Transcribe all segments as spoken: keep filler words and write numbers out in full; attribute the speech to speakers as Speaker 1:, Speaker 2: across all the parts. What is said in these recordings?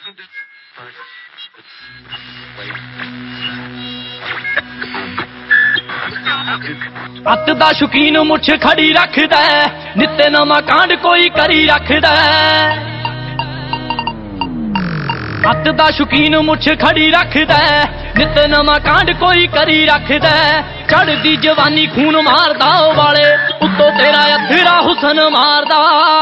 Speaker 1: अत दा शौकीन मुछ खड़ी रखदा नित्ते नवा कांड कोई करी रखदा। अत दा शौकीन मुछ खड़ी रखदा नित्ते नवा कांड कोई करी रखदा। चढ़दी जवानी खून मारदा वाले उत्तों तेरा अथरा हुसन मारदा।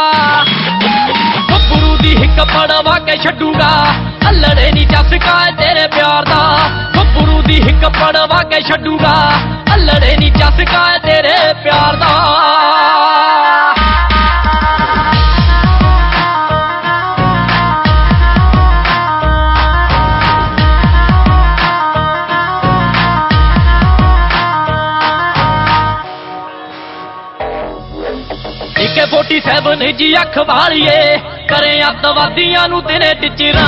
Speaker 1: गब्बरू दी हिक पड़वा के छड्डूगा अल्लड़े नी चसका तेरे प्यार दा। गब्बरू दी हिक पड़वा के छड्डूगा अल्लड़े नी चसका तेरे प्यार दा। ए फोर्टी सेवन जी अख वालिए करे अतवादियां नू तेरे टिचरा।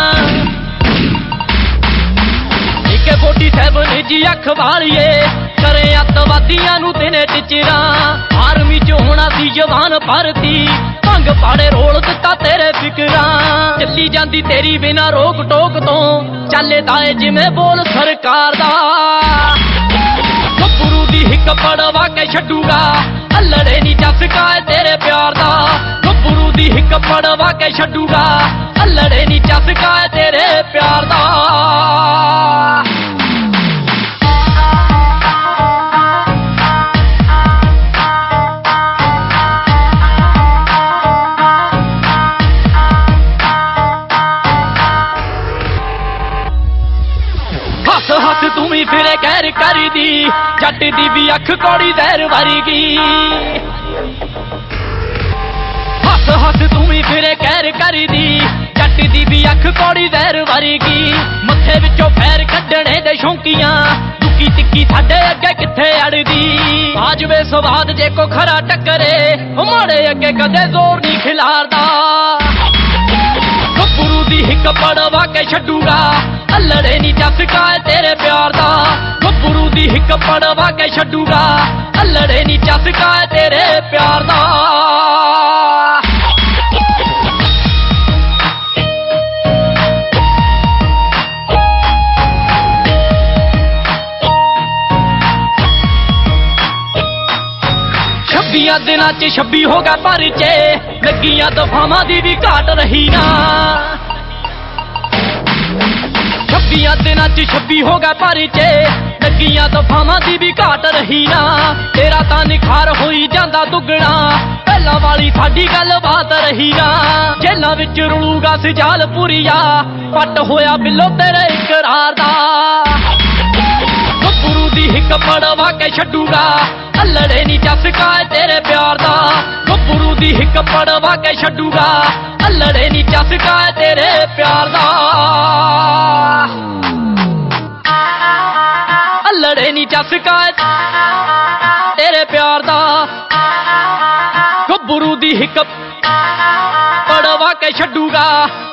Speaker 1: ए फोर्टी सेवन जी अख वालिए करे अतवादियां नू तेरे टिचरा। आर्मी च होना सी जवान भरती भंग पाड़े रोल दिता तेरे फिकरा। चली जांदी तेरी बिना रोक टोक तो चले दाए जिमें बोल सरकार दा। गब्बरू दी हिक पड़वा के छड्डूगा अल्लड़े नी चसका तेरे प्यार दा। गब्बरू दी हिक पड़वा के छड्डूगा अल्लड़े नी चसका तेरे प्यार दा। हस हस तुम्ही फिरे गैर करी दी जट दी भी अख कौड़ी दैर वरगी। हस हस तुम्ही फिरे गैर करी दी जट दी भी अख कौड़ी दैर वरगी। मत्थे विचों फैर कड्डणे दे शौंकियां दुकी तिक्की साडे अगे किथे अड़दी। आजवे स्वाद जे को खरा टक्करे माड़े अगे कदे जोर नहीं खिलारदा। गब्बरू दी हिक पड़वा के छड्डूगा अल्लड़े नी चसका तेरे प्यार दा। गब्बरू दी हिक पड़वा के छड्डूगा अल्लड़े नी चसका तेरे प्यार दा। छब्बियां दिनां च छब्बी हो गया परचे लगियां दफावां दी भी घाट रही ना। छब्बियां दिनां च छब्बी हो गया परचे लगियां दफावां दी भी घाट रही ना। तेरा तां निखार होई जांदा दुगना पहला वाली साडी गल बात रही ना। जेलां विच रुलूगा सिजाल पुरिया पट होया बिलो तेरे इकरार दा। गब्बरू दी हिक पड़वा के छड्डूगा अल्लड़े नी चसका तेरे प्यार दा। गब्बरू दी हिक पड़वा के छड्डूगा अल्लड़े नी चसका तेरे प्यार दा। अल्लड़े नी चसका तेरे प्यार दा। गब्बरू दी हिक पड़वा के छड्डूगा